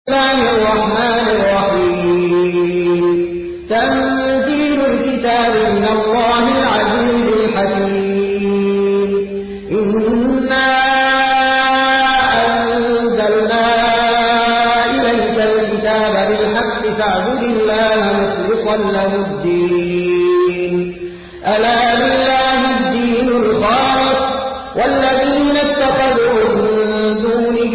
الله الرحمن الرحيم تنزيل الكتاب من الله العزيز الحكيم إنا أنزلنا إليك الكتاب بالحق فاعبد الله مخلصا له الدين ألا لله الدين الخالص والذين اتخذوا من دونه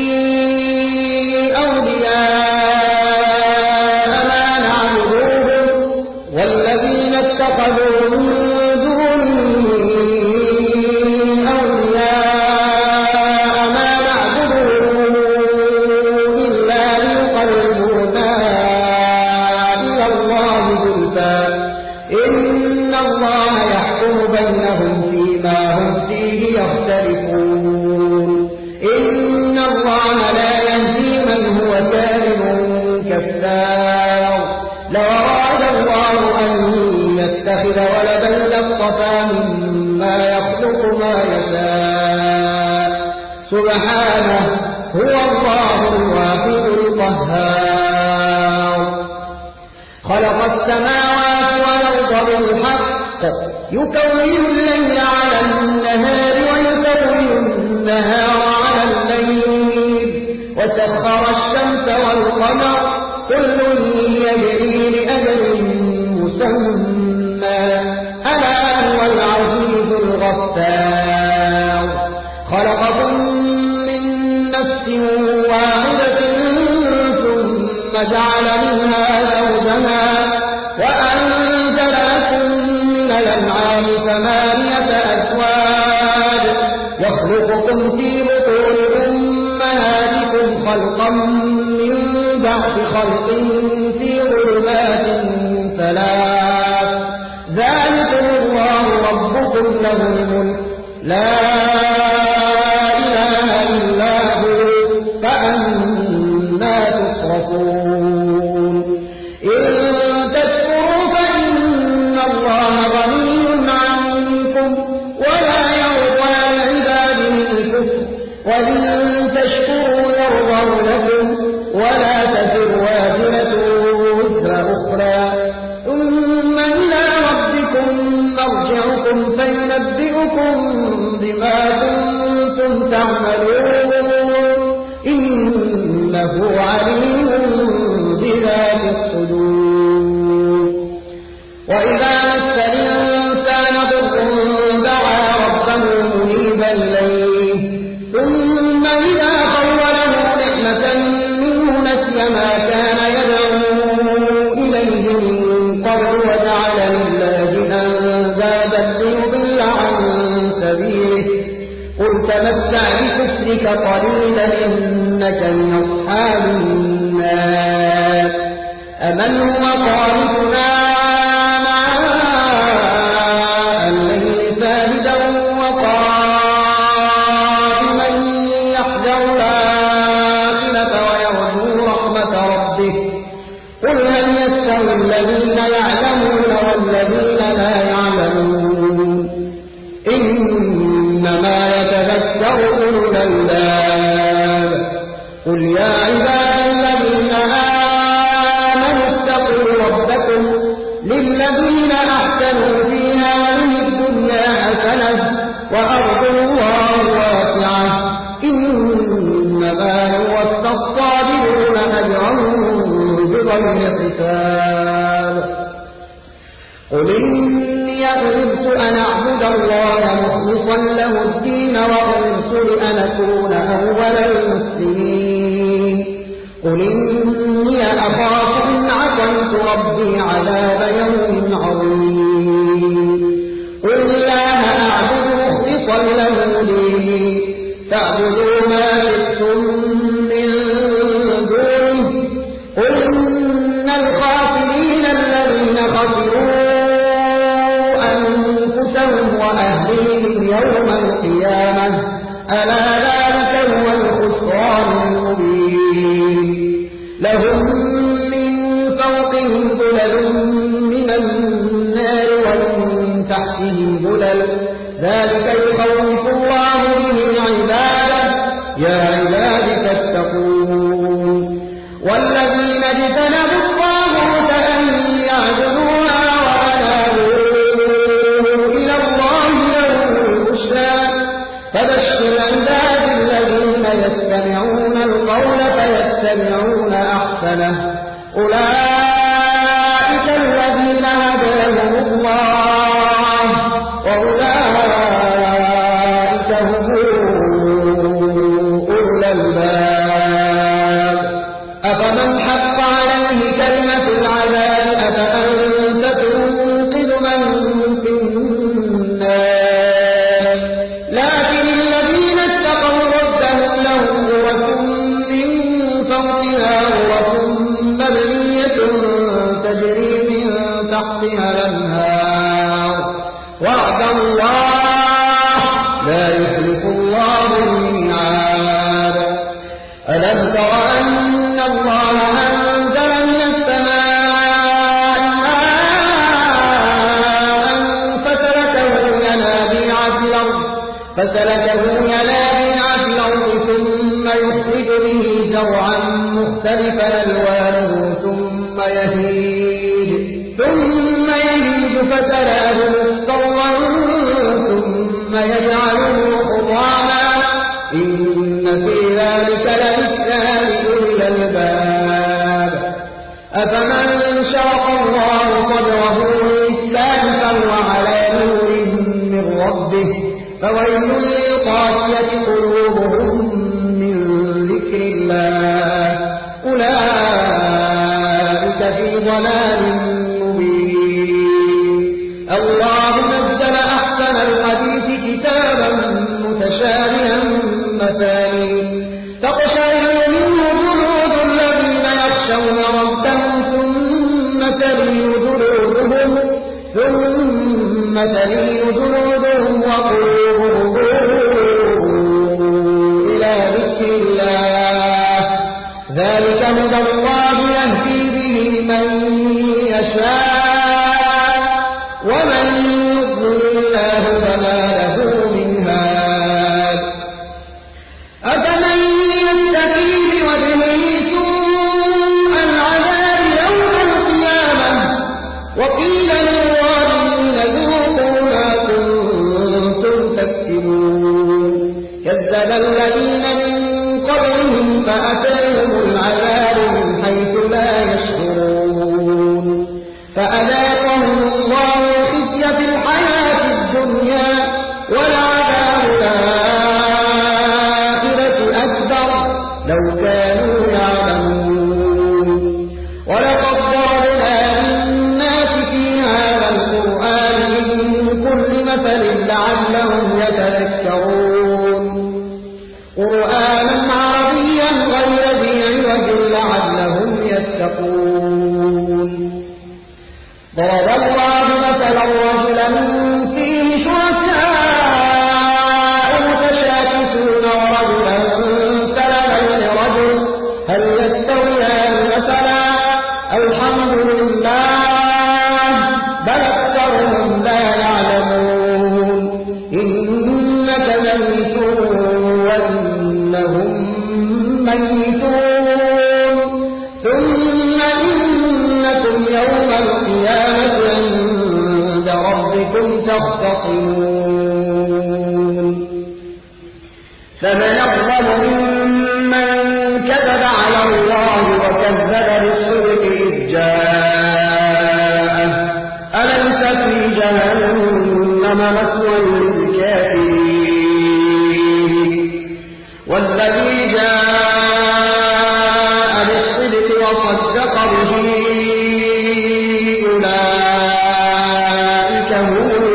إن الله يحكم بينهم فيما هم فيه يختلفون إن الله لا يهدي من هو كاذب كذاب لو أراد الله أن يتخذ ولدا لاصطفى مما يخلق ما يشاء سبحانه هو الله الواحد القهار خلق السماوات والأرض بالحق يكون الليل على النهار ويكون النهار على الليل وسخر الشمس والقمر كل يجري لأجل مسمى ألا هو العزيز الغفار خلقكم من نفس واحدة ثم جعل منها زوجها وأنزل لكم من الأنعام ثمانية أزواج يخلقكم في بطون أمهاتكم خلقا من بعد خلق في ظلمات ثلاث ذلكم الله ربكم له الملك لا إله إلا هو فأنى تصرفون إن تكفروا فإن الله غني عنكم ولا يرضى لعباده الكفر وإن تشكروا يرضه لكم ولا تزر وازرة وزر أخرى ثم إلى ربكم مرجعكم فينبئكم بما كنتم تعملون إنه عليم بذات الصدور وإذا مس الإنسان ضر دعا ربه منيبا إليه ثم إذا خوله نعمة منه نسي ما كان يدعو إليه من قبل وجعل لله أندادا ليضل عن سبيله قل تمتع بكفرك قليلا إنك من أصحاب النار أمن هو قانتنا آناء الليل ساجدا وقائما يحذر الآخرة ويرجو رحمة ربه قل هل يستوي الذين يعلمون والذين لا يعلمون إنما يتذكر أولو الألباب قل يا عبادي الذين آمنوا اتقوا ربكم للذين أحسنوا في هذه الدنيا حسنة وأرض الله واسعة إنما يوفى الصابرون أجرهم بغير حساب قل إني أمرت أن أعبد الله مخلصا له الدين وأمرت لأن أكون أول المسلمين قل إني أخاف إن عصيت ربي عذاب يوم عظيم قل الله أعبد مخلصا له ديني تعبدوا ما شئتم من دونه قل إن الخاسرين الذين خسروا أنفسهم وأهليهم يوم القيامة ألا ذلك هو الخسران المبين لهم من فوقهم ظلل من النار ومن تحتهم ظلل ذلك يخوف الله به عباده يا عباد فاتقون والذين اجتنبوا الطاغوت أن يعبدوها وأنابوا إلى الله لهم البشرى فبشر عباد الذين يستمعون القول فيتبعون أحسنه أولئك الذين هداهم الله وأولئك هم أولو الألباب أفمن حق عليه كلمة العذاب أفأنت تنقذ من في النار لكن الذين اتقوا ربهم لهم غرف من فوقها غرف مبنية تجري من تحتها الأنهار وعد الله لا يخلف الله الميعاد ألم تر أن الله أنزل من السماء ماء فسلكه ينابيع في الأرض ثم يخرج به زرعا مختلفا ألوانه ثم يهيج فتراه مصفرا ثم يجعله حطاما إن في ذلك لذكرى لأولي الألباب أفمن شرح الله صدره للإسلام فهو على نور من ربه فويل للقاسية قلوبهم من ذكر الله أولئك في ضلال مبين الله نزل أحسن الحديث كتابا متشابها مثاني تقشعر منه جلود الذين يخشون ربهم ثم تلين جلودهم وقلوبهم إلى ذكر الله ذلك هدى الله يهدي به من يشاء ومن يضلل الله فما له من هاد أفمن يتقي بوجهه سوء العذاب يوم القيامة وقيل للظالمين ذوقوا ما كنتم تكسبون كذب الذين من قبلهم فأتاهم العذاب من حيث لا يشعرون فأذاقهم الله الخزي في الحياة الدنيا ولعذاب الآخرة أكبر لو كانوا يعلمون ولقد ضربنا للناس في هذا القرآن من كل مثل لعلهم يتذكرون قرآنا عربيا غير ذي عوج لعلهم يتقون ضرب الله مثلا رجلا فيه شركاء متشاكسون ورجلا سلما لرجل هل يستويان مثلا الحمد لله بل أكثرهم لا يعلمون إنك ميت وإنهم ميتون ثم إنكم يوم القيامة عند ربكم تختصمون فمن أظلم ممن كذب على الله وكذب بالصدق إذ جاءه أليس في جهنم مثوى للكافرين والذي جاء بالصدق وصدق به أولئك هم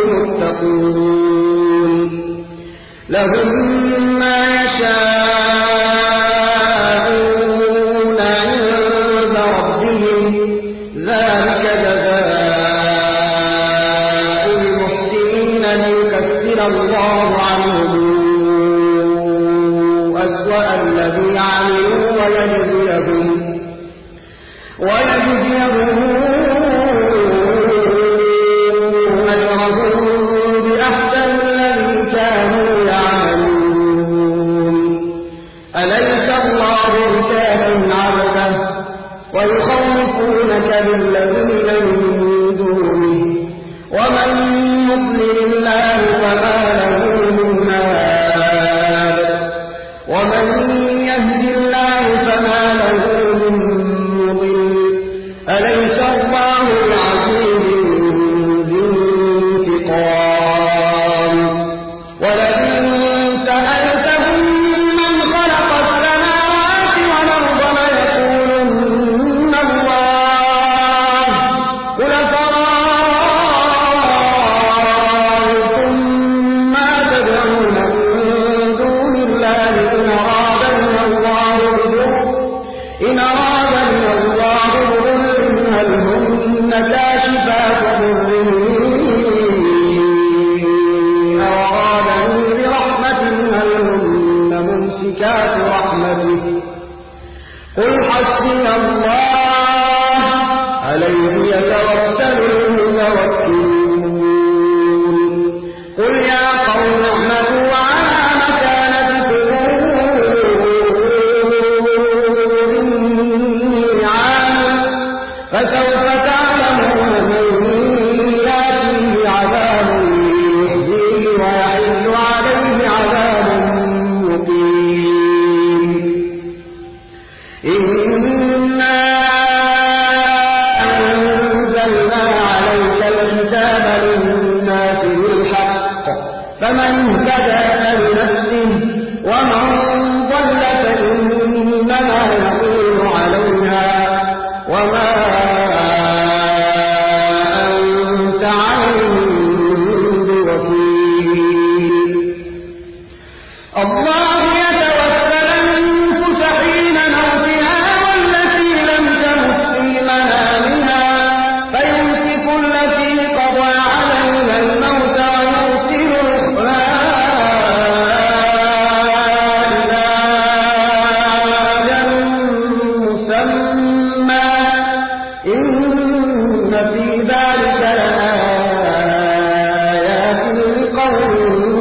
المتقون لهم ما يشاءون عند ربهم ذلك جزاء المحسنين ليكفر الله عنهم أسوأ الذي عملوا ويجزيهم أجرهم بأحسن الذي كانوا يعملون أليس الله بكاف عبده أرادني الله بضر هل هن كاشفات ضره أو أرادني برحمة هل هن ممسكات رحمته قل حسبي الله عليه يتوكل المتوكلون قل يا قوم اعملوا على مكانتكم إني عامل فسوف تعلمون من يأتيه عذاب يخزيه ويحل عليه عذاب مقيم إنا أنزلنا عليك الكتاب للناس بالحق فمن اهتدى فلنفسه ومن ضل فإنما يضل عليها وما أنت عليهم بوكيل الله يتوفى الأنفس حين موتها والتي لم تمت في منامها فيمسك التي قضى عليها الموت ويرسل الأخرى إلى أجل مسمى إن في ذلك لآيات لقوم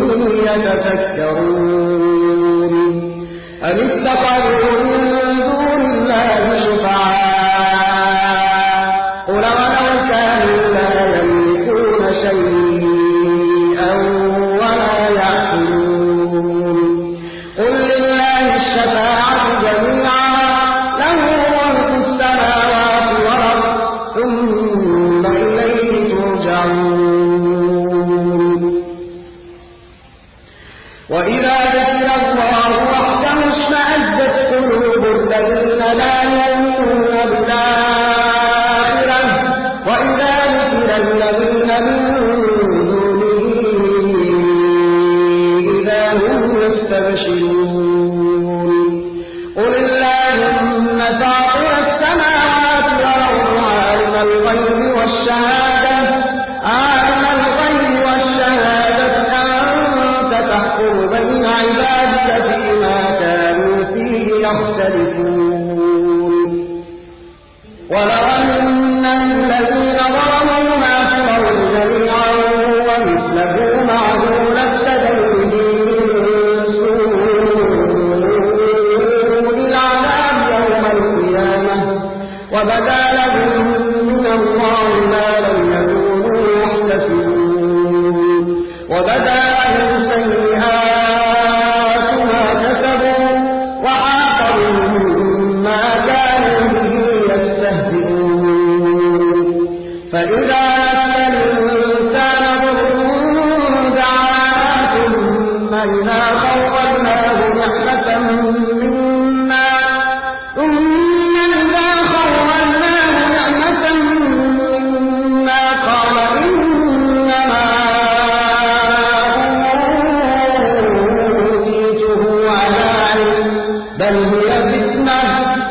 يتفكرون أم اتخذوا من دون الله شفعاء قل ولو كانوا لا يملكون شيئا ولا يعقلون قل لله الشفاعة جميعا له ملك السماوات والأرض ثم إليه ترجعون وإذا ذكر الله وحده اشمأزت قلوب الذين لا يؤمنون بالآخرة وإذا ذكر الذين من دونه إذا هم يستبشرون قل اللهم فاطر السماوات والأرض عالم الغيب والشهادة أنت تحكم بين عبادك فيما كانوا فيه يختلفون ولو أن الذين ظلموا ما في الأرض جميعا ومثله معه لافتدوا به من سوء العذاب يوم القيامة وبدا لهم من الله ما لم يكونوا يحتسبون وبدا لهم سيئات ما كسبوا وحاق بهم ما كانوا به يستهزئون فإذا مس الإنسان ضر دعانا ثم إذا خولناه نعمة منا قال إنما أوتيته على علم بل هي فتنة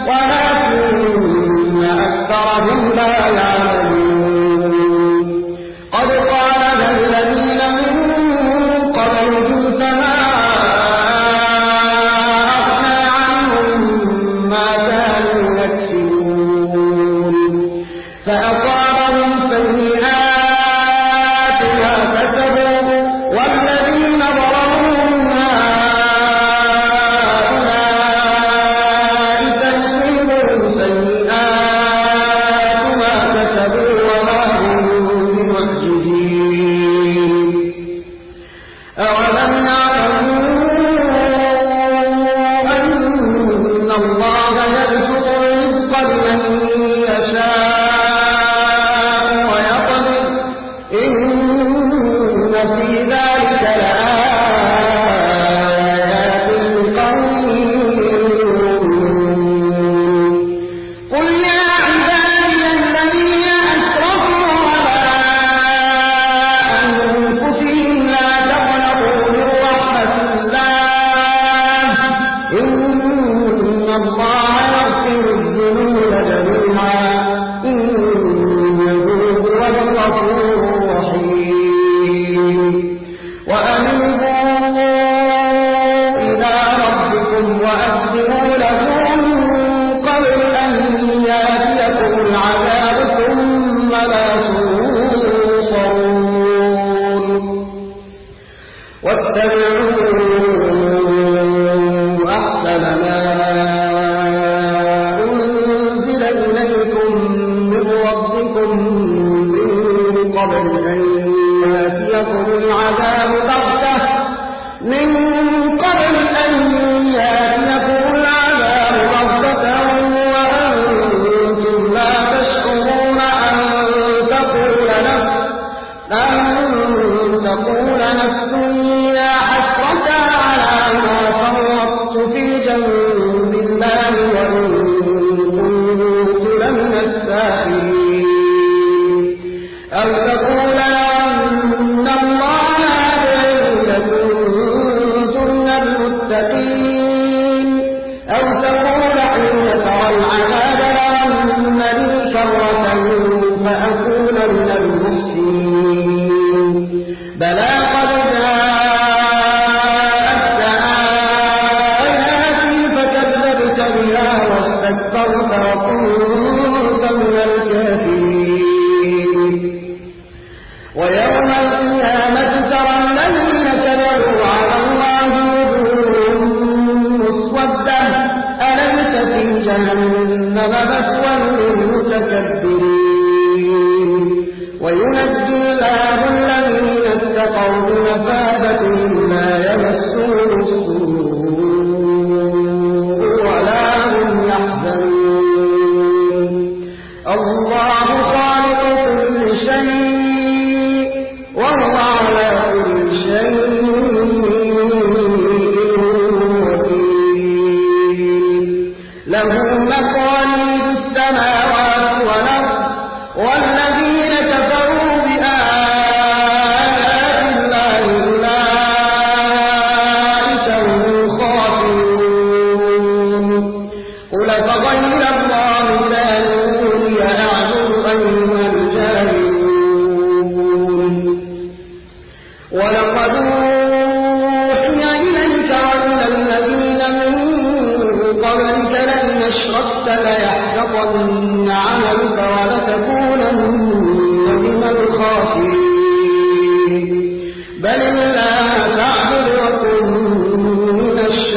ولكن أكثرهم لا يعلمون قد قالها الذين من قبلهم فما أغنى عنهم ما كانوا يكسبون فأصابهم سيئات ما كسبوا والذين ظلموا من هؤلاء سيصيبهم سيئات ما كسبوا وما هم بمعجزين أولم يعلموا أن الله يبسط الرزق لمن يشاء مثوى للمتكبرين وينجي الله الذين اتقوا بمفازتهم لا يمسهم السوء ولا هم يحزنون الله خالق كل شيء وهو على كل شيء وكيل له مقاليد السماوات والأرض والذين كفروا بآيات الله أولئك هم الخاسرون قل فغير الله سألوني أعبد أيها الجاهلون ولقد أوحي إليك وإلى الذين من قبلك لئن أشركت ليحبطن عملك ولتكونن من الخاسرين بل الله فاعبد وكن من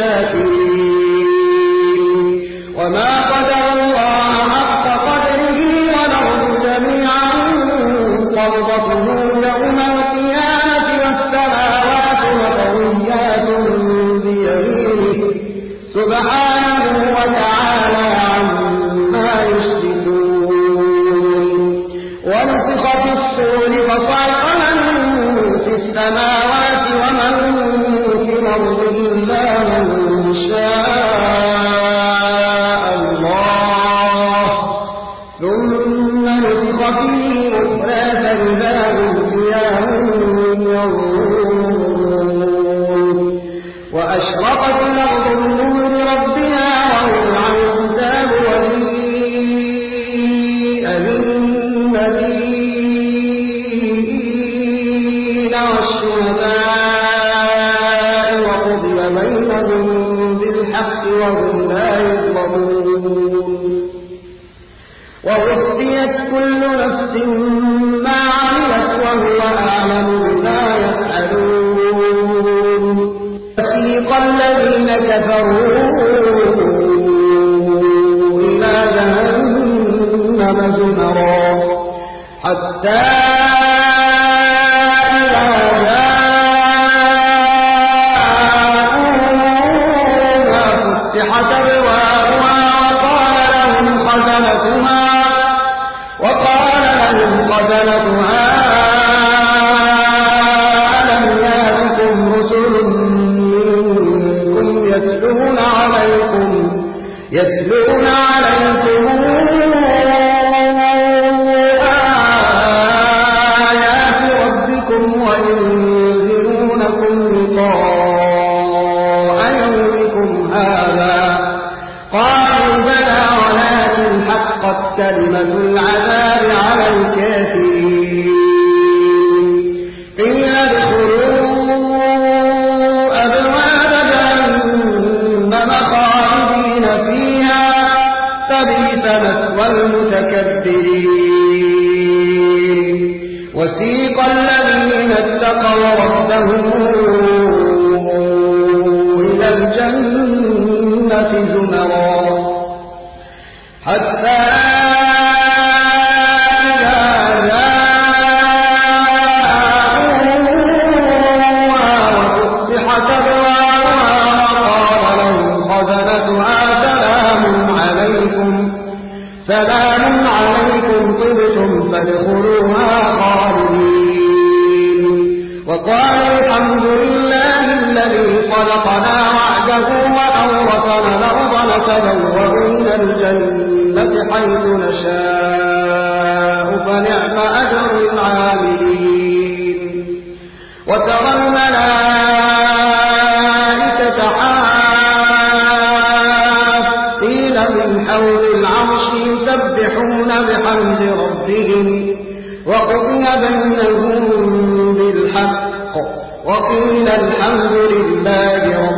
الشاكرين وما قدر الله حق قدره والأرض جميعا قبضته يوم القيامة والسماوات مطويات بيمينه سبحانه وتعالى عما يشركون ونفخ في الصور فصعق من في السماوات ومن في الأرض إلا من شاء الله ثم نفخ فيه أخرى فإذا هم قيام ينظرون وأشرقت الأرض بنور ربها ووضع الكتاب وجيء بالنبيين والشهداء وقضي بينهم بالحق وهم لا يظلمون ووفيت كل نفس ما عملت وهو أعلم بما يفعلون وسيق الذين كفروا إلى جهنم زمرا حتى إذا جاءوها فتحت أبوابها وقال لهم خزنتها ألم يأتكم رسل منكم يتلون عليكم آيات ربكم وينذرونكم لقاء يومكم هذا قالوا بلى ولكن حقت كلمة العذاب على الكافرين قيل ادخلوا أبواب جهنم خالدين فيها فبئس مثوى المتكبرين وسيق الذين اتقوا ربهم إلى الجنة زمرا حتى سلام عليكم طبتم فادخلوها خالدين وقالوا الحمد لله الذي صدقنا وعده وأورثنا الأرض نتبوأ من الجنة حيث نشاء فنعم أجر العاملين وترى الملائكة حافين من حول العرش يسبحون بحمد ربهم وقضي بينهم بالحق وقيل الحمد لله